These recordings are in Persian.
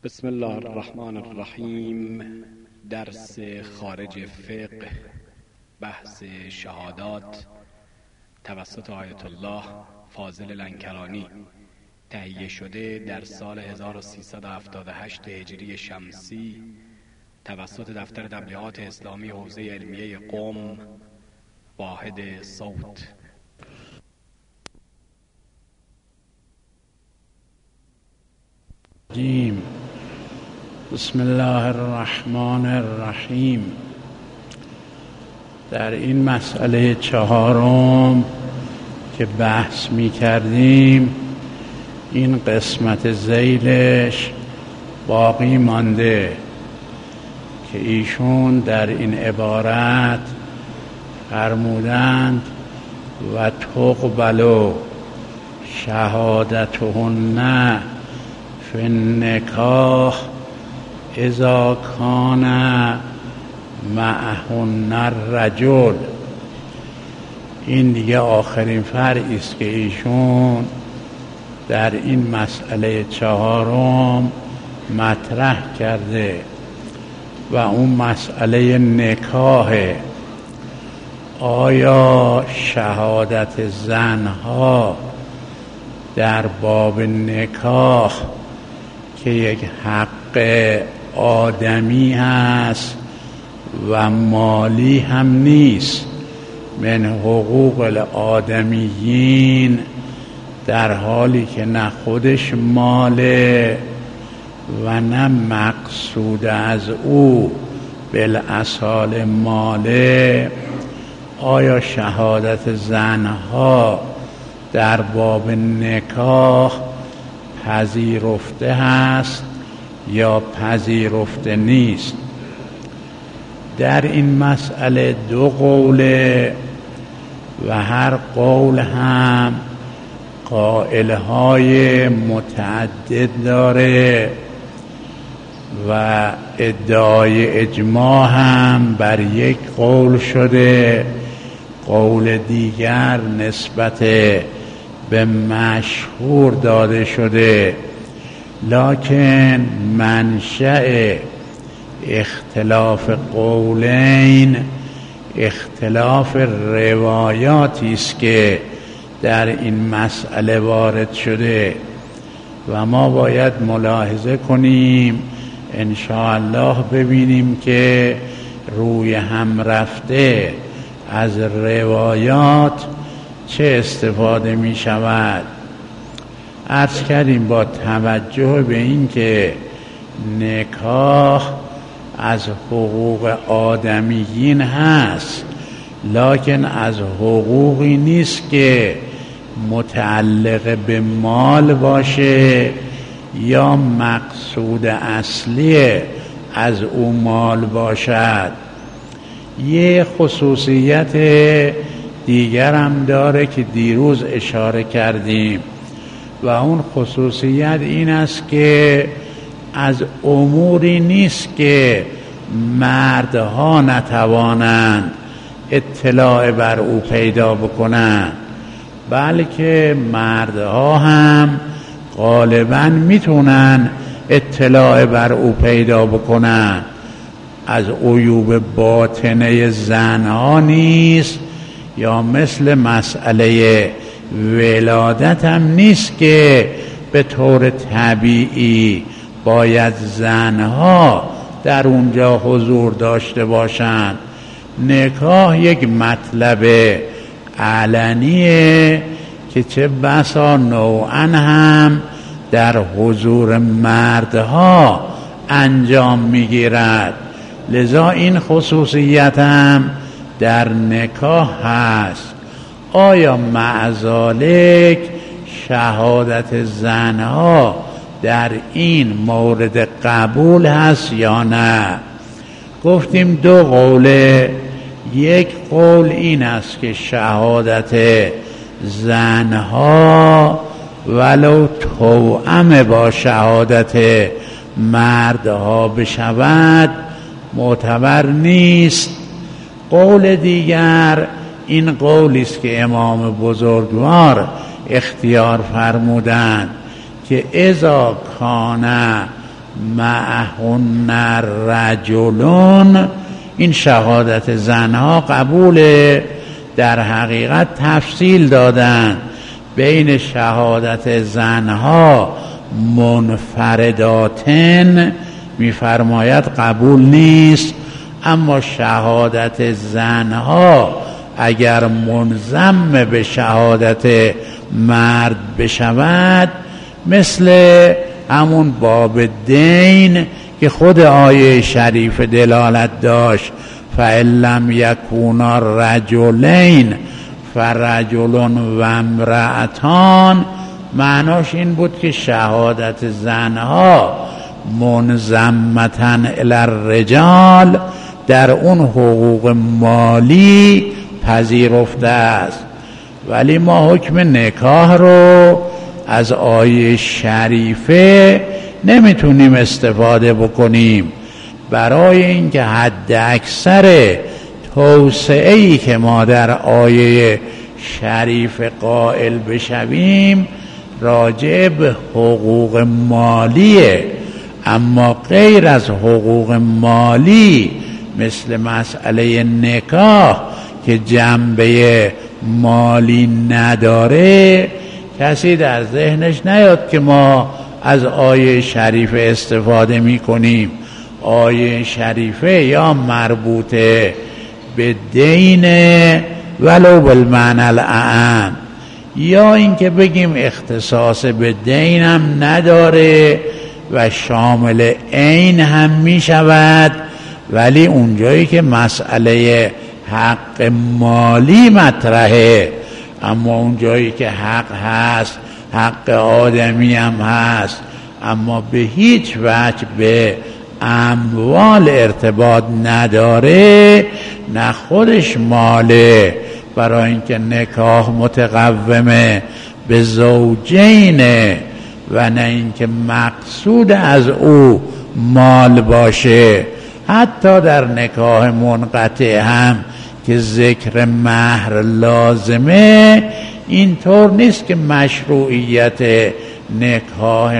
بسم الله الرحمن الرحیم. درس خارج فقه، بحث شهادات توسط آیت الله فاضل لنکرانی، تهیه شده در سال 1378 هجری شمسی توسط دفتر تبلیغات اسلامی حوزه علمیه قم، واحد صوت. بسم الله الرحمن الرحیم. در این مسئله چهارم که بحث می کردیم، این قسمت ذیلش باقی مانده که ایشون در این عبارت فرمودند و تقبلوا شهادتهن فی النکاح اذا کان معهن الرجل. این دیگه آخرین فرعی است که ایشون در این مسئله چهارم مطرح کرده و اون مسئله نکاح. آیا شهادت زنها در باب نکاح که یک حق آدمی هست و مالی هم نیست، من حقوق الآدمیین، در حالی که نه خودش ماله و نه مقصود از او بالاصال ماله، آیا شهادت زنها در باب نکاح پذیرفته هست یا پذیرفته نیست؟ در این مسئله دو قوله و هر قول هم قائلهای متعدد داره و ادعای اجماع هم بر یک قول شده، قول دیگر نسبت به مشهور داده شده. لکن منشأ اختلاف قولین اختلاف روایاتی است که در این مسئله وارد شده و ما باید ملاحظه کنیم، ان شاء الله ببینیم که روی هم رفته از روایات چه استفاده می شود. عرض کردیم با توجه به این که نکاح از حقوق آدمیین هست، لکن از حقوقی نیست که متعلق به مال باشه یا مقصود اصلی از او مال باشد. یه خصوصیت دیگر هم داره که دیروز اشاره کردیم و اون خصوصیت این است که از اموری نیست که مردها نتوانند اطلاع بر او پیدا بکنند، بلکه مردها هم غالباً میتونن اطلاع بر او پیدا بکنن. از عیوب باطنه زنها نیست، یا مثل مسئله ولادت هم نیست که به طور طبیعی باید زنها در اونجا حضور داشته باشند. نکاح یک مطلب علنیه که چه بسا نوعا هم در حضور مردها انجام میگیرد، لذا این خصوصیت هم در نکاح هست. آیا معذالک شهادت زنها در این مورد قبول هست یا نه؟ گفتیم دو قوله. یک قول این است که شهادت زنها ولو توأم با شهادت مردها بشود معتبر نیست. قول دیگر این قولی است که امام بزرگوار اختیار فرمودند که اذا کان معهن رجلون، این شهادت زنها قبوله. در حقیقت تفصیل دادن بین شهادت زنها منفرداتن میفرماید قبول نیست، اما شهادت زنها اگر منضم به شهادت مرد بشود، مثل همون باب دین که خود آیه شریف دلالت داشت، فَإِن لَّمْ یَکُونَا رَجُلَیْنِ فَرَجُلٌ وَامْرَأَتَانِ، معناش این بود که شهادت زنها منضمتن الی الرجال در اون حقوق مالی پذیرفته است. ولی ما حکم نکاح رو از آیه شریفه نمیتونیم استفاده بکنیم، برای اینکه حد اکثر توسعه‌ای که ما در آیه شریف قائل بشویم راجع به حقوق مالیه، اما غیر از حقوق مالی مثل مسئله نکاح که جنبه مالی نداره، کسی در ذهنش نیاد که ما از آیه شریف استفاده می کنیم. آیه شریفه یا مربوطه به دین ولو بالمعنی الاعم، یا اینکه بگیم اختصاص به دین هم نداره و شامل عین هم می شود، ولی اونجایی که مسئله حق مالی مطرحه، اما اونجایی که حق هست حق آدمی هم هست، اما به هیچ وجه به اموال ارتباط نداره، نه خودش ماله، برای اینکه نکاح متقومه به زوجینه و نه اینکه مقصود از او مال باشه. حتی در نکاح منقطع هم که ذکر مهر لازمه، اینطور نیست که مشروعیت نکاح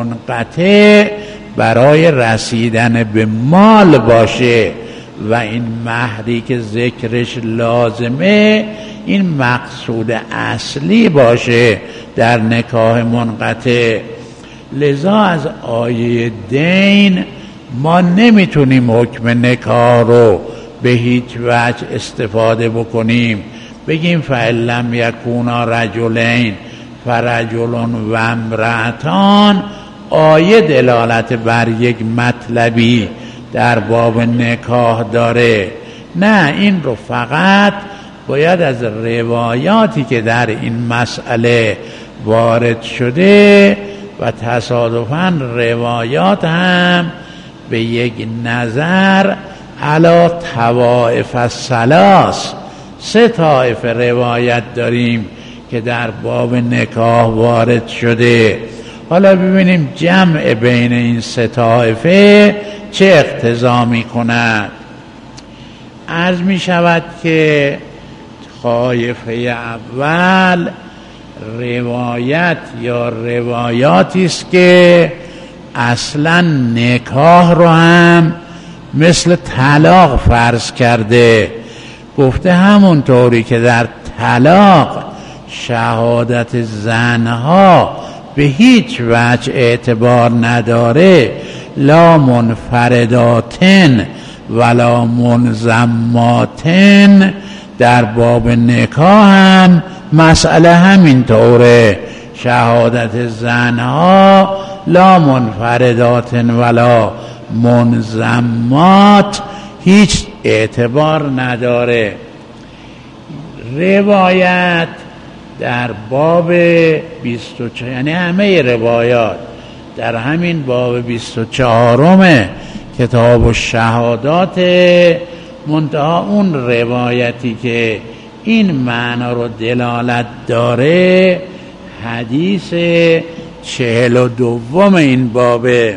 منقطع برای رسیدن به مال باشه و این مهری که ذکرش لازمه این مقصود اصلی باشه در نکاح منقطع. لذا از آیه دین ما نمیتونیم حکم نکاح رو به هیچ وجه استفاده بکنیم، بگیم فَإِن لَّمْ یَکُونَا رَجُلَیْنِ فَرَجُلٌ وَامْرَأَتَانِ، آیه دلالت بر یک مطلبی در باب نکاح داره. نه، این رو فقط باید از روایاتی که در این مسئله وارد شده و تصادفاً روایات هم به یک نظر علی طوائف الثلاث، 3 طایفه روایت داریم که در باب نکاح وارد شده. حالا ببینیم جمع بین این 3 طایفه چه اقتضا می کند. عرض می شود که طایفه اول روایت یا روایاتی است که اصلا نکاح رو هم مثل طلاق فرض کرده، گفته همونطوری که در طلاق شهادت زنها به هیچ وجه اعتبار نداره، لا منفرداتن ولا منضماتن، در باب نکاح هم مسئله همینطوره، شهادت زنها لا منفرداتن ولا منضمات هیچ اعتبار نداره. روایت در باب 24، یعنی همه روایات در همین باب 24 کتاب الشهادات، منتها اون روایتی که این معنا رو دلالت داره حدیث 42 این بابه.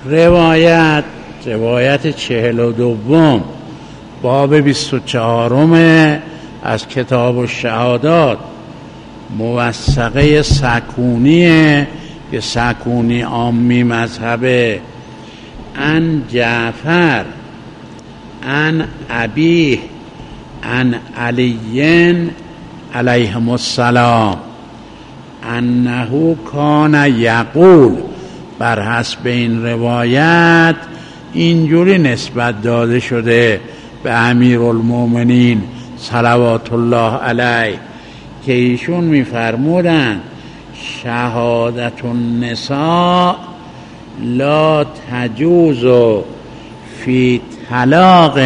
روایت 42 باب 24 از کتاب الشهادات موثقه سکونیه که سکونی عامی مذهبه. ان جعفر ان ابیه ان علی علیهم السلام انه کان یقول، بر حسب این روایت اینجوری نسبت داده شده به امیرالمومنین صلوات الله علیه که ایشون می‌فرمودند شهادت النساء لا تجوز فی طلاق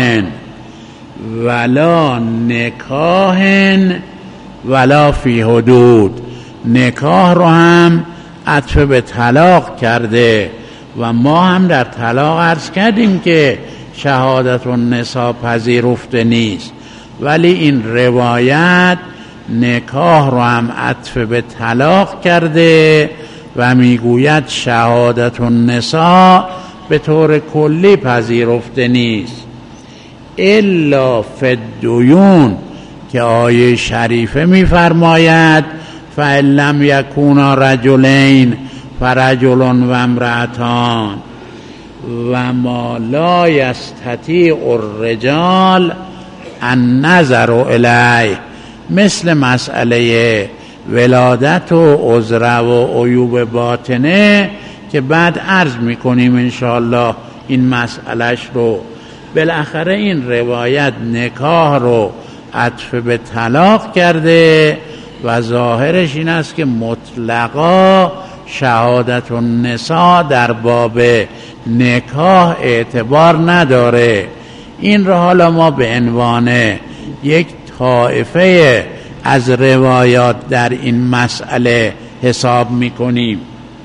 ولا نکاح ولا فی حدود. نکاح رو هم عطف به طلاق کرده و ما هم در طلاق عرض کردیم که شهادت النساء پذیرفته نیست، ولی این روایت نکاح رو هم عطف به طلاق کرده و میگوید شهادت النساء به طور کلی پذیرفته نیست الا فی الدیون، که آیه شریفه میفرماید فإن لم یکونا رجلین فرجل و امرأتان و ما لا یستطیع الرجال النظر الیه، مثل مسئله ولادت و عذر و عیوب باطنه که بعد عرض میکنیم انشاءالله این مسئلهش رو. بالاخره این روایت نکاح رو عطف به طلاق کرده و ظاهرش این است که مطلقا شهادت النساء در باب نکاح اعتبار نداره. این رو حالا ما به عنوان یک طایفه از روایات در این مسئله حساب میکنیم.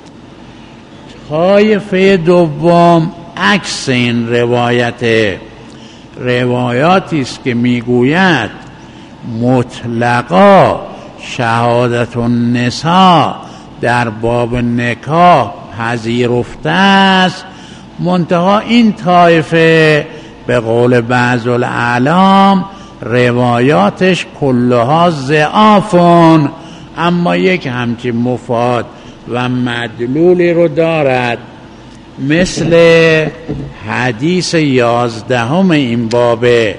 طایفه دوم عکس این روایاتی است که میگوید مطلقا شهادت النساء در باب نکاح پذیرفته است، منتها این طایفه به قول بعض الاعلام روایاتش کلها ضعافون، اما یک همچین مفاد و مدلولی رو دارد، مثل حدیث 11 این بابه.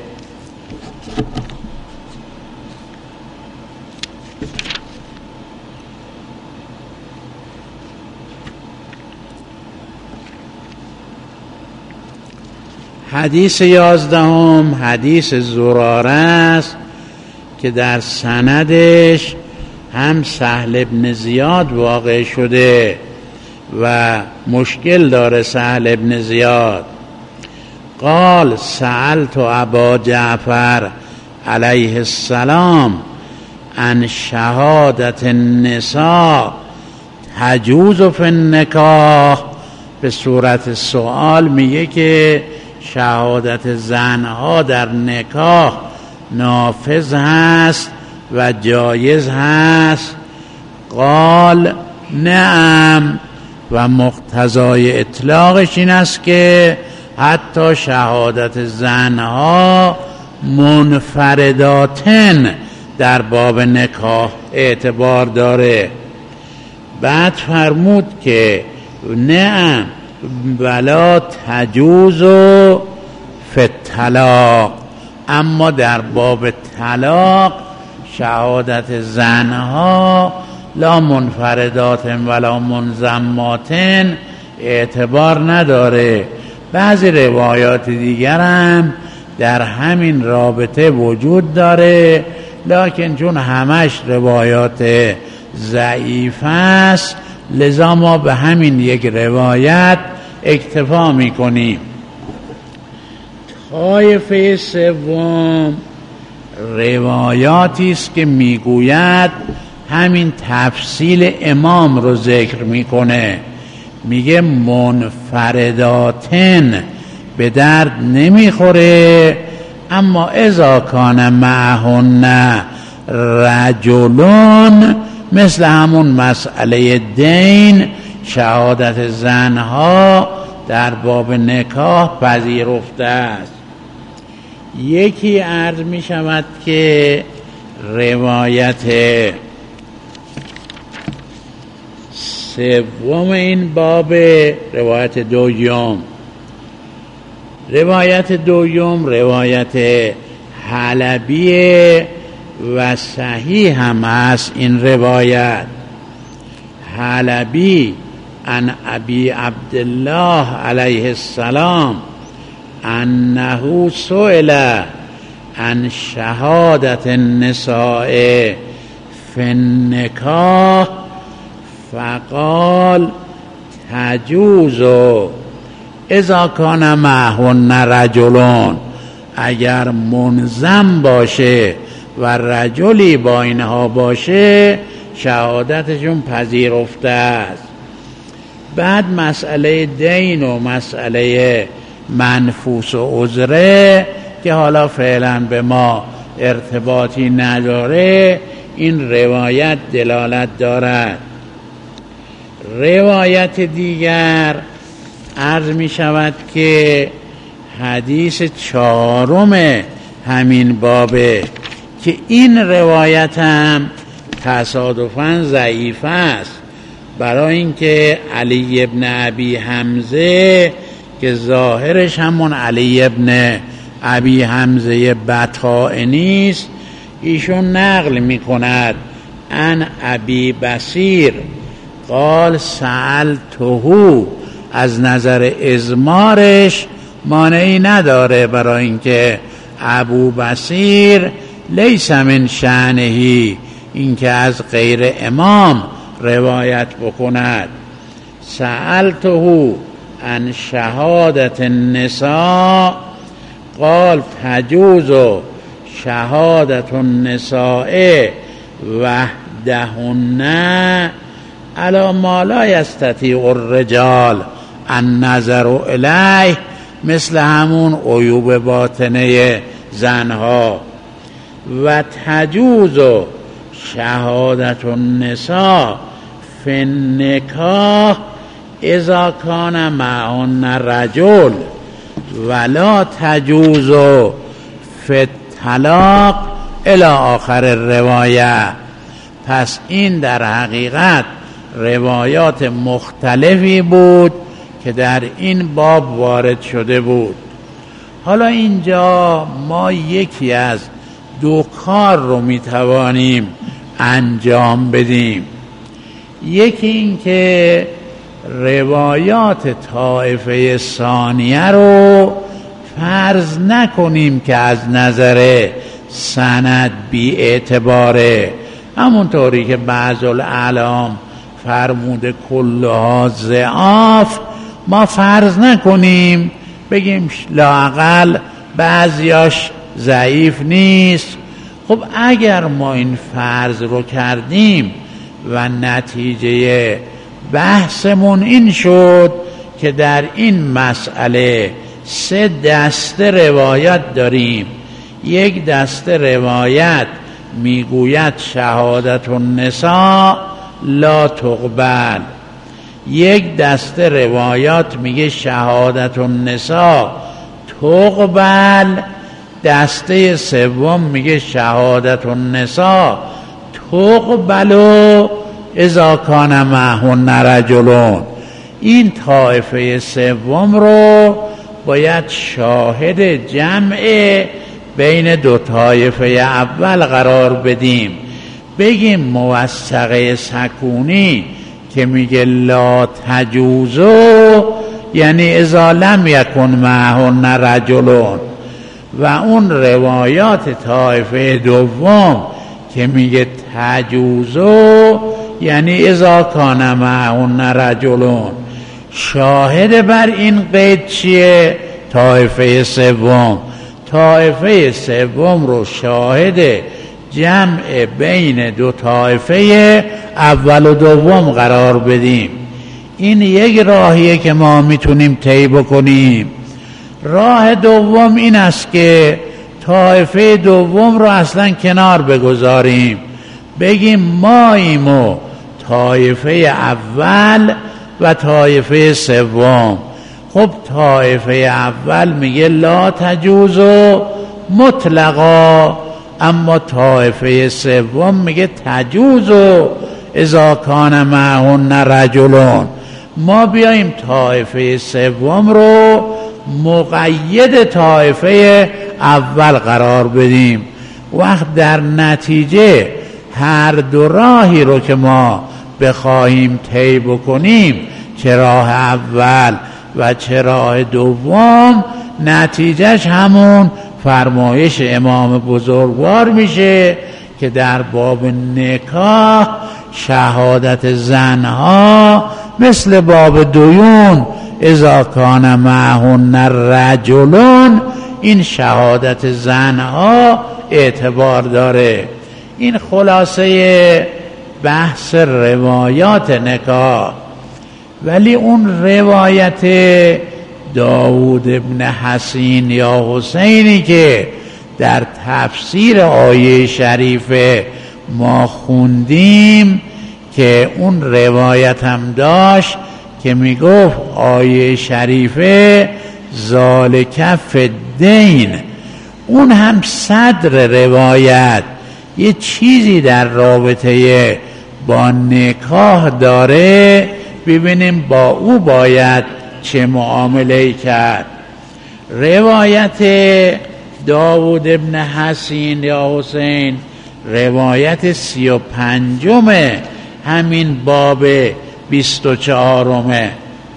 حدیث 11 حدیث زراره است که در سندش هم سهل بن زیاد واقع شده و مشکل داره سهل بن زیاد. قال سألت ابا جعفر علیه السلام عن شهادت النساء تجوز فی النکاح، به صورت سوال میگه که شهادت زنها در نکاح نافذ هست و جایز هست. قال نعم، و مقتضای اطلاقش این است که حتی شهادت زنها منفرداتن در باب نکاح اعتبار داره. بعد فرمود که نعم ولا تجوز فی الطلاق، اما در باب طلاق شهادت زنها لا منفردات ولا منضمات اعتبار نداره. بعضی روایات دیگر هم در همین رابطه وجود داره، لکن چون همش روایات ضعیف است لذا ما به همین یک روایت اکتفا میکنیم. طایفه سوم روایاتی است که میگوید همین تفصیل امام رو ذکر میکنه، میگه منفرداتن به درد نمیخوره، اما اذا کان معهن رجلون، مثل همون مسئله دین شهادت زنها در باب نکاح پذیرفته است. یکی عرض می شود که روایت سوم این باب، روایت دوم روایت حلبیه و صحیح هم است. این روایت حلبی عن ابی عبدالله علیه السلام انه سئل عن شهادت النساء فی النکاح فقال تجوز اذا کان معهن رجلون، اگر منظم باشه و رجلی با اینها باشه شهادتشون پذیرفته است. بعد مسئله دین و مسئله منفوس و عذره که حالا فعلا به ما ارتباطی نداره، این روایت دلالت دارد. روایت دیگر عرض می شود که حدیث 4 همین بابه که این روایت هم تصادفاً ضعیف است، برای اینکه علی ابن ابی حمزه که ظاهرش همون علی ابن ابی حمزه بطائنی است، ایشون نقل می کند عن ابی بصیر قال سألته، از نظر ازمارش مانعی نداره، برای اینکه ابو بصیر لیس من شأنه اینکه از غیر امام روایت بکند. سألته عن شهادت النساء قال تجوز شهادت النساء وحدهن علی ما لا یستطیع الرجال النظر الیه، مثل همون عیوب باطنه زنها. و تجوز شهادت النساء فی النکاح اذا کان معهن رجل ولا تجوز فی الطلاق الی آخر الروایه. پس این در حقیقت روایات مختلفی بود که در این باب وارد شده بود. حالا اینجا ما یکی از 2 کار رو میتوانیم انجام بدیم. یکی این که روایات طایفه ثانیه رو فرض نکنیم که از نظر سند بی اعتباره، همونطوری که بعض الاعلام فرموده کلها ضعاف، ما فرض نکنیم بگیم لااقل بعضیاش ضعیف نیست. خب اگر ما این فرض رو کردیم و نتیجه بحثمون این شد که در این مسئله 3 دسته روایت داریم، یک دسته روایت میگوید شهادت النساء لا تقبل، یک دسته روایات میگه شهادت النساء تقبل، دسته سوم میگه شهادت النساء تقبل اذا کان معهن رجلون. این طایفه سوم رو باید شاهد جمع بین 2 طایفه اول قرار بدیم. بگیم موثقه سکونی که میگه لا تجوزو یعنی اذا لم یکن معهن رجلون، و اون روایات طایفه دوم که میگه تجوزو یعنی اذا کان معهن رجلون. شاهد بر این قید چیه؟ طایفه سوم. طایفه سوم رو شاهد جمع بین 2 طایفه اول و دوم قرار بدیم. این یک راهیه که ما میتونیم طی بکنیم. راه دوم این است که طایفه دوم رو اصلا کنار بگذاریم، بگیم ماییم و طایفه اول و طایفه سوم. خب طایفه اول میگه لا تجوز مطلقا، اما طایفه سوم میگه تجوز اذا کان معهن رجلون. ما بیاییم طایفه سوم رو مقید طایفه اول قرار بدیم. وقت در نتیجه هر دو راهی رو که ما بخواهیم طی بکنیم، چه راه اول و چه راه دوم، نتیجهش همون فرمایش امام بزرگوار میشه که در باب نکاح شهادت زنها مثل باب دیون اذا کان معهن رجلون، این شهادت زنها اعتبار داره. این خلاصه بحث روایات نکاح. ولی اون روایت داود ابن حسین یا حسینی که در تفسیر آیه شریفه ما خوندیم، که اون روایت هم داشت که می گفت آیه شریفه ذالک فی الدین، اون هم صدر روایت یه چیزی در رابطه با نکاح داره، ببینیم با او باید چه معامله کرد. روایت داود ابن حسین یا حسین روایت 35 همین باب 24.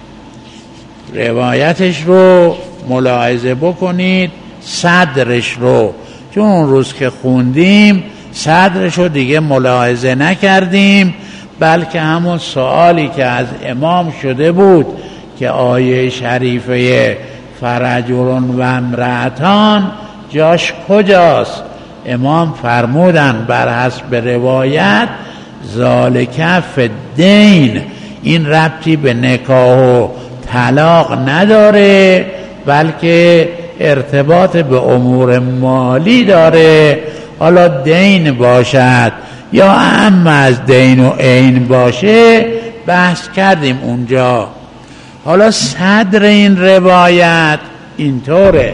روایتش رو ملاحظه بکنید، صدرش رو، چون اون روز که خوندیم صدرش رو دیگه ملاحظه نکردیم، بلکه همون سوالی که از امام شده بود که آیه شریفه فرجلون و امرأتان جاش کجاست، امام فرمودن بر حسب روایت ذالک فی الدین، این ربطی به نکاح و طلاق نداره، بلکه ارتباط به امور مالی داره. حالا دین باشد یا اعم از دین و عین باشه بحث کردیم اونجا. حالا صدر این روایت اینطوره: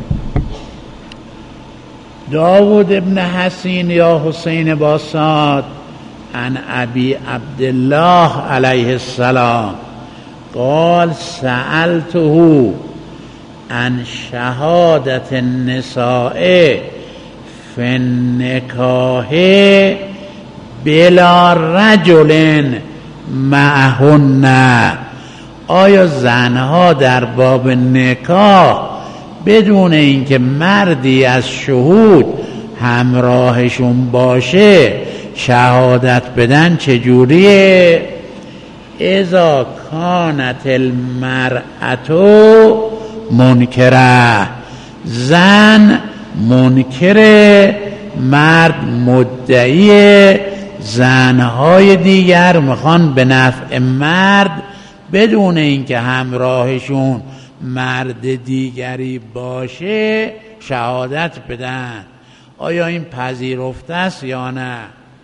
داود ابن حسین یا حسین باساد عن ابی عبدالله علیه السلام قال سألته عن شهادت النساء فی النکاح بلا رجل معهن، آیا زنها در باب نکاح بدون اینکه مردی از شهود همراهشون باشه شهادت بدن چجوریه؟ اذا کانت المرأة منکره، زن منکره، مرد مدعی، زنهای دیگر میخوان به نفع مرد بدون اینکه همراهشون مرد دیگری باشه شهادت بدن. آیا این پذیرفته است یا نه؟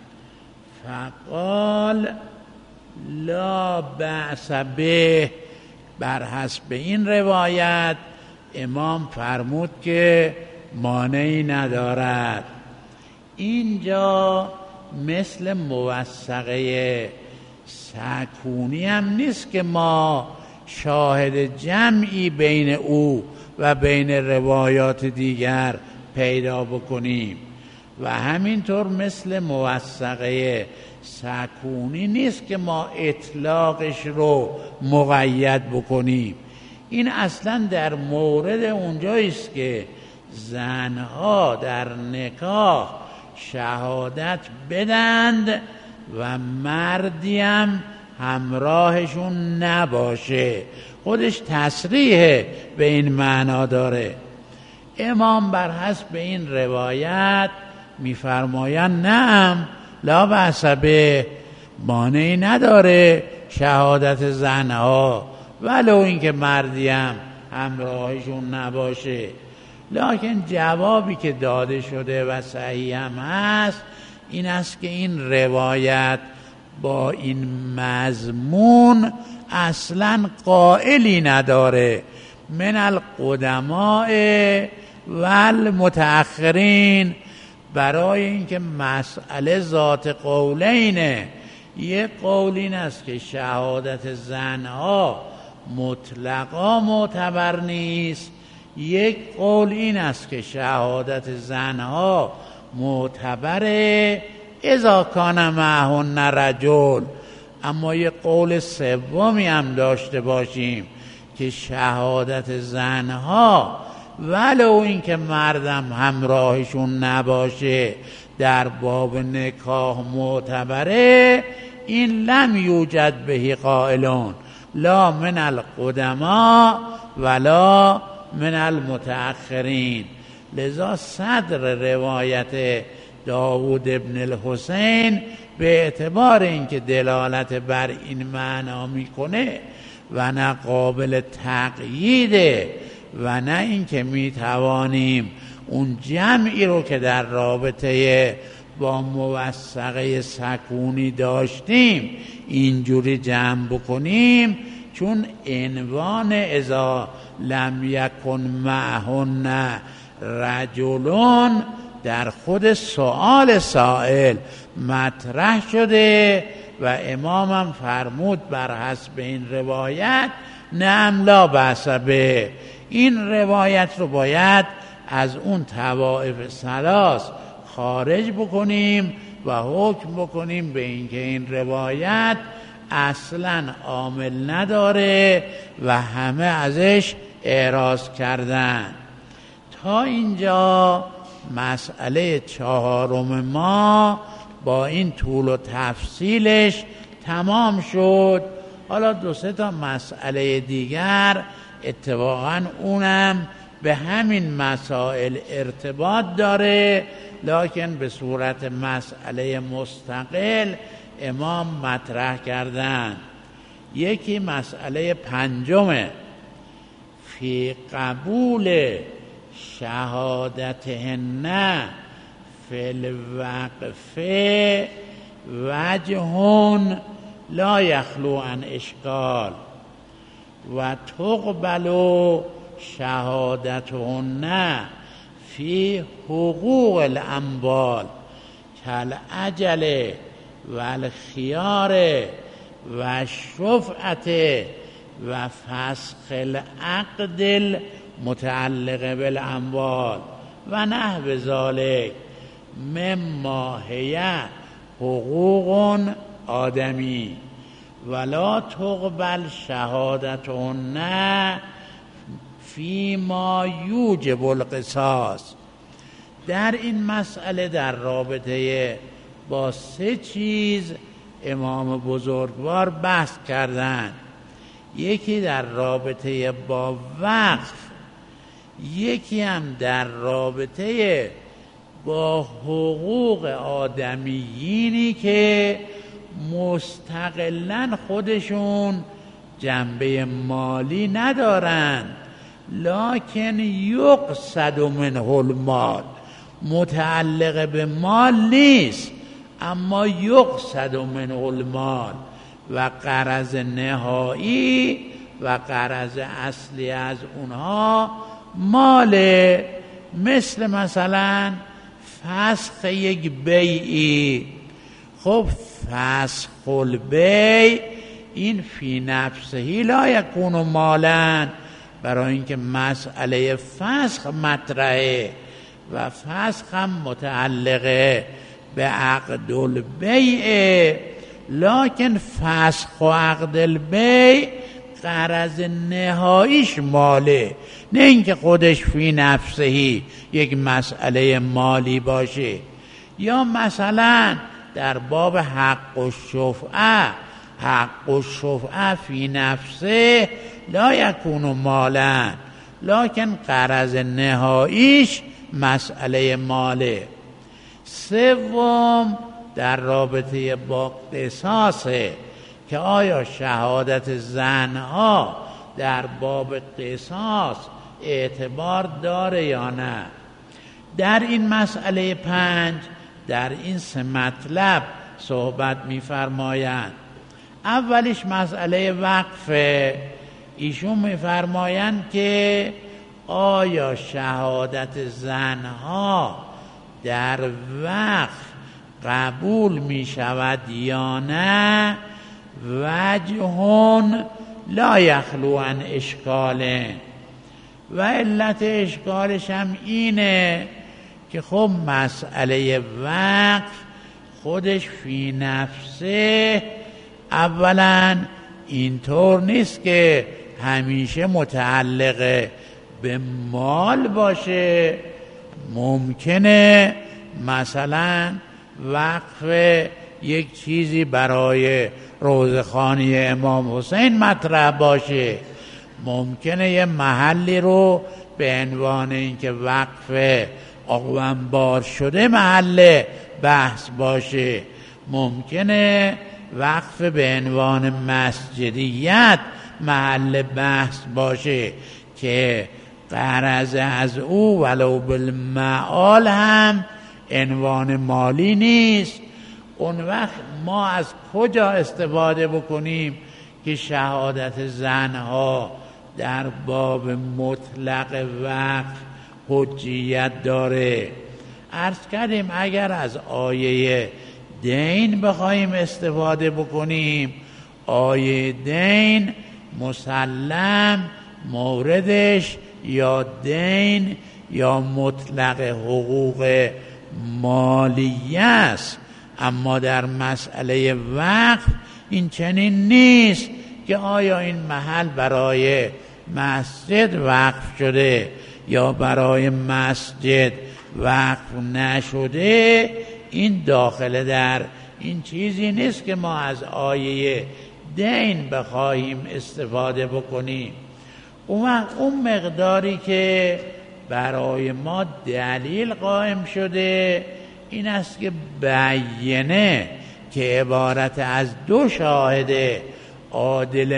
فقال لا بأس به، بر حسب این روایت امام فرمود که مانعی ندارد. اینجا مثل موثقه سکونی هم نیست که ما شاهد جمعی بین او و بین روایات دیگر پیدا بکنیم، و همینطور مثل موثقه سکونی نیست که ما اطلاقش رو مقید بکنیم. این اصلا در مورد اونجاییست که زنها در نکاح شهادت بدند و مردی هم همراهشون نباشه. خودش تصریح به این معنا داره. امام بر حسب این روایت میفرمایند نعم لا بأس به، مانعی نداره شهادت زنها ولو اینکه مردی هم همراهشون نباشه. لکن جوابی که داده شده و صحیح هم هست این است که این روایت با این مضمون اصلا قائلی نداره من القدماء و المتأخرین، برای اینکه مسئله ذات قولینه. یک قول این است که شهادت زنها مطلقا معتبر نیست، یک قول این است که شهادت زنها معتبره اذا کان معهن رجل. اما یک قول سومی هم داشته باشیم که شهادت زنها ولو اینکه مردم همراهشون نباشه در باب نکاح معتبره. این لم یوجد به قائلون لا من القدماء ولا من المتأخرین. لذا صدر روایت داود ابن الحسین به اعتبار اینکه دلالت بر این معنا میکنه و نه قابل تقییده و نه اینکه میتوانیم اون جمعی رو که در رابطه با موثقه سکونی داشتیم اینجوری جمع بکنیم، چون عنوان اذا لم یکن معهن رجلون در خود سؤال سائل مطرح شده و امامم فرمود بر حسب این روایت نعم لا بأس به. این روایت رو باید از اون طوائف ثلاث خارج بکنیم و حکم بکنیم به اینکه این روایت اصلا عامل نداره و همه ازش اعراض کردن. تا اینجا مسئله چهارم ما با این طول و تفصیلش تمام شد. حالا دو سه تا مسئله دیگر اتفاقا اونم به همین مسائل ارتباط داره، لکن به صورت مسئله مستقل امام مطرح کردن. یکی مسئله پنجمه فی قبول شهادتهن فی الوقف وجه لا یخلو عن اشکال و تقبل شهادتهن فی حقوق الاموال کالعجل و الخیار و الشفعة و فسخ العقد المتعلق بالاموال و نحو ذلک مما هی حقوق آدمی ولا تقبل شهادتهن فیما یوجب القصاص. در این مسئله در رابطه با سه چیز امام بزرگوار بحث کردند. یکی در رابطه با وقف، یکی هم در رابطه با حقوق آدمیینی که مستقلاً خودشون جنبه مالی ندارن لکن یقصد منه المال، متعلق به مال نیست اما یقصد منه المال و غرض نهایی و غرض اصلی از اونها ماله. مثلا فسخ یک بیعی. خب فسخ البیع این فی نفسه لا یکون مالا، برای اینکه مسئله فسخ مطرحه و فسخ هم متعلقه به عقد البیع، لکن فسخ و عقد البیع غرض نهاییش ماله، نه اینکه خودش فی نفسهی یک مسئله مالی باشه. یا مثلا در باب حق الشفعه، حق الشفعه فی نفسه لا یکون مالا لکن غرض نهاییش مسئله ماله. سوم در رابطه با قصاصه که آیا شهادت زنها در باب قصاص اعتبار داره یا نه. در این مسئله 5 در این 3 مطلب صحبت می‌فرمایند. اولیش مسئله وقفه ایشون میفرمایند که آیا شهادت زنها در وقف قبول می شود یا نه؟ وجه لا یخلو عن اشکال، و علت اشکالش هم اینه که خب مسئله وقف خودش فی نفسه اولا اینطور نیست که همیشه متعلق به مال باشه. ممکنه مثلا وقف یک چیزی برای روضه‌خوانی امام حسین مطرح باشه، ممکنه یه محلی رو به عنوان اینکه وقف اقوامبار شده محل بحث باشه، ممکنه وقف به عنوان مسجدیت محل بحث باشه که غرض از او ولو بالمعال هم عنوان مالی نیست. اون وقت ما از کجا استفاده بکنیم که شهادت زنها در باب مطلق وقف حجیت داره؟ عرض کردیم اگر از آیه دین بخوایم استفاده بکنیم، آیه دین مسلم موردش یا دین یا مطلق حقوق مالیه است، اما در مسئله وقف این چنین نیست که آیا این محل برای مسجد وقف شده یا برای مسجد وقف نشده. این داخل در این چیزی نیست که ما از آیه دین بخواهیم استفاده بکنیم. اون مقداری که برای ما دلیل قائم شده این است که بیینه که عبارت از دو شاهد عادل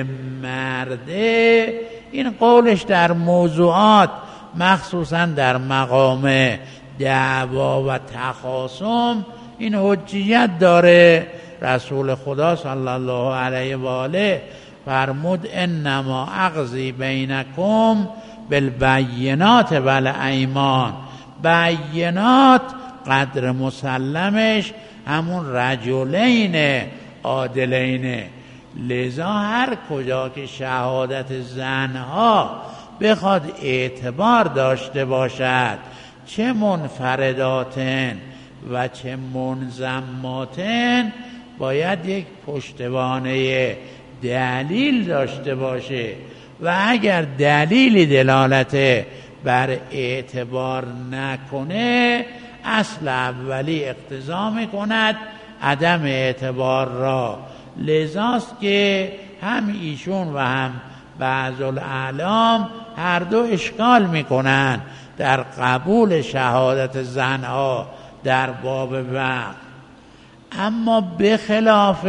مرده، این قولش در موضوعات مخصوصا در مقام دعوا و تخاصم این حجیت داره. رسول خدا صلی الله علیه و آله فرمود انما اقضی بینکم بالبینات والایمان. بینات قدر مسلمش همون رجلین عادلین، لذا هر کجا که شهادت زنها بخواد اعتبار داشته باشد، چه منفرداتن و چه منضماتن، باید یک پشتوانه دلیل داشته باشه و اگر دلیلی دلالت بر اعتبار نکنه اصل اولی اقتضا میکند عدم اعتبار را. لذاست که هم ایشون و هم بعض الاعلام هر دو اشکال میکنن در قبول شهادت زنها در باب وقف. اما بخلاف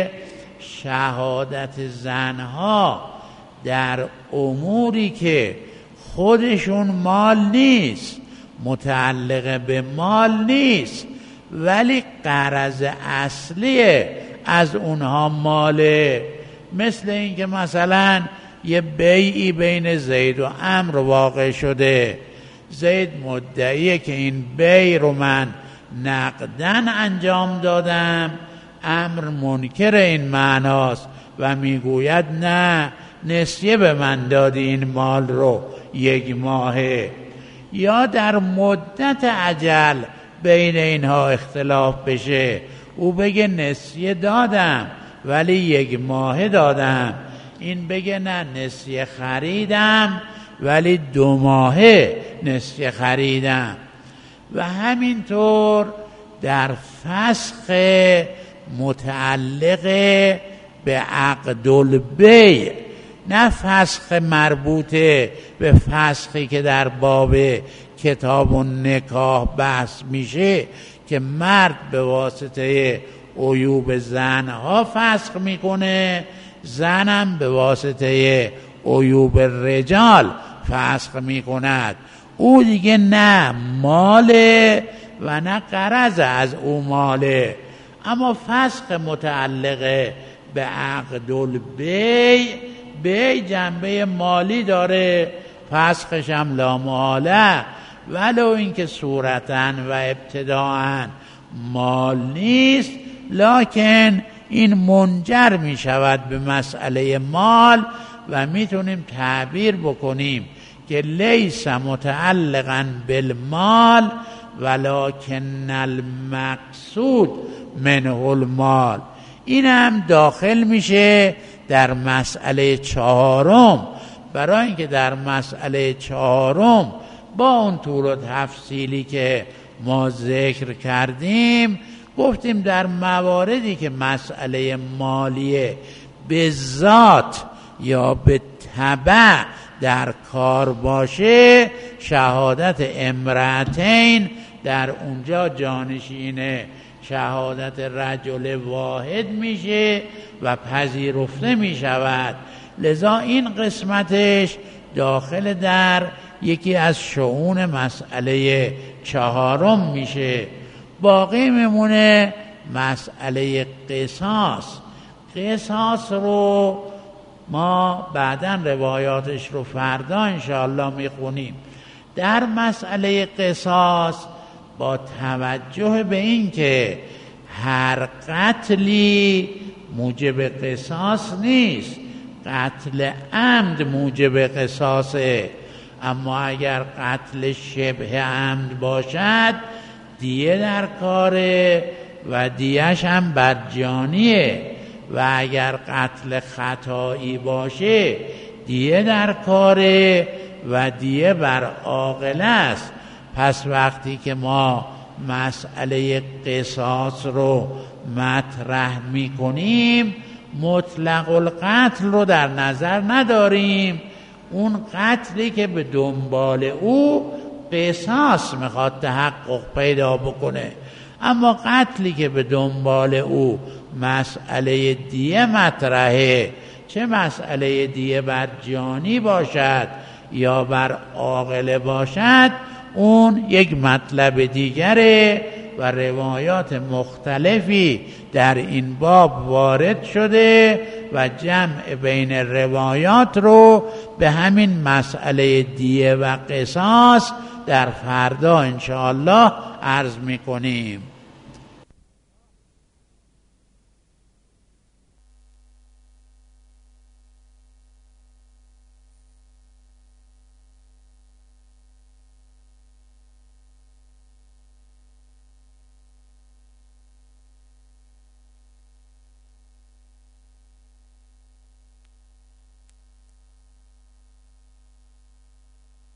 شهادت زنها در اموری که خودشون مال نیست، متعلق به مال نیست، ولی غرض اصلی از اونها ماله، مثل اینکه مثلا یه بیعی بین زید و عمرو واقع شده، زید مدعیه که این بیع رو من نقدن انجام دادم، عمرو منکر این معناست و میگوید نه نسیه به من دادی این مال رو 1 ماهه. یا در مدت اجل بین اینها اختلاف بشه، او بگه نسیه دادم ولی 1 ماهه دادم، این بگه نه نسیه خریدم ولی 2 ماهه نسیه خریدم. و همینطور در فسخ متعلق به عقد البیع، نه فسخ مربوطه به فسخی که در باب کتاب و نکاح بحث میشه که مرد به واسطه عیوب زنها فسخ میکنه، زنم به واسطه عیوب رجال فسخ میکند. او دیگه نه ماله و نه غرض از او ماله. اما فسخ متعلق به عقد البیع به جنبه مالی داره، فسخش هم لامحاله، ولو اینکه صورتاً و ابتداءً مال نیست، لکن این منجر می شود به مسئله مال و میتونیم تعبیر بکنیم که لیس متعلقاً بالمال ولکن المقصود منه المال. این هم داخل میشه در مسئله چهارم، برای اینکه در مسئله چهارم با اون طول و تفصیلی که ما ذکر کردیم گفتیم در مواردی که مسئله مالیه به ذات یا به تبع در کار باشه، شهادت امرأتین در اونجا جانشین شهادت رجل واحد میشه و پذیرفته میشود. لذا این قسمتش داخل در یکی از شؤون مسئله چهارم میشه. باقی میمونه مسئله قصاص. قصاص رو ما بعداً روایاتش رو فردا انشاءالله میخونیم. در مسئله قصاص با توجه به این که هر قتلی موجب قصاص نیست، قتل عمد موجب قصاصه، اما اگر قتل شبه عمد باشد دیه در کاره و دیهش هم برجانیه، و اگر قتل خطایی باشه دیه در کاره و دیه بر عاقله است. پس وقتی که ما مسئله قصاص رو مطرح می کنیم مطلق القتل رو در نظر نداریم، اون قتلی که به دنبال او قصاص میخواد تحقق پیدا بکنه. اما قتلی که به دنبال او مسئله دیه مطرحه، چه مسئله دیه بر جانی باشد یا بر عاقله باشد، اون یک مطلب دیگره و روایات مختلفی در این باب وارد شده و جمع بین روایات رو به همین مسئله دیه و قصاص در فردا انشاءالله عرض میکنیم.